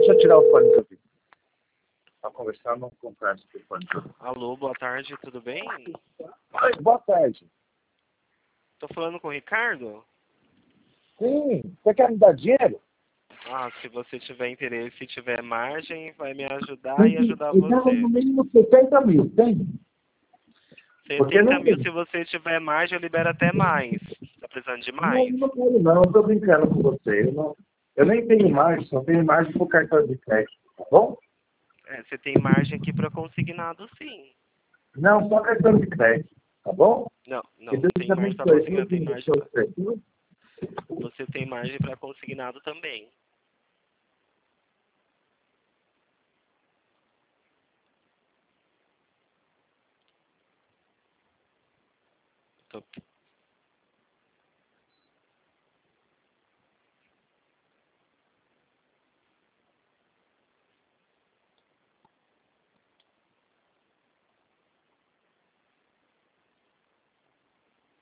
deixa eu tirar o fone que eu vi. Pra conversar, não converso com o fone. Alô, boa tarde, tudo bem? Oi, boa tarde. Tô falando com o Ricardo? Sim, você quer me dar dinheiro? Ah, se você tiver interesse e tiver margem, vai me ajudar e ajudar Então, você. no mínimo 60 mil, tem? Porque 60 não mil, tem. se você tiver margem, eu libero até mais. Tá precisando de Não, mais? não quero não, eu tô brincando com você. Eu nem tenho margem, só tenho margem pro cartão de crédito, tá bom? É, você tem margem aqui para consignado, sim. Não, só cartão de crédito, tá bom? Não, Que Deus tem te margem para abençoe, consignado, viu, tem filho? margem Seu para... crédito. Você tem margem para consignado também. Tô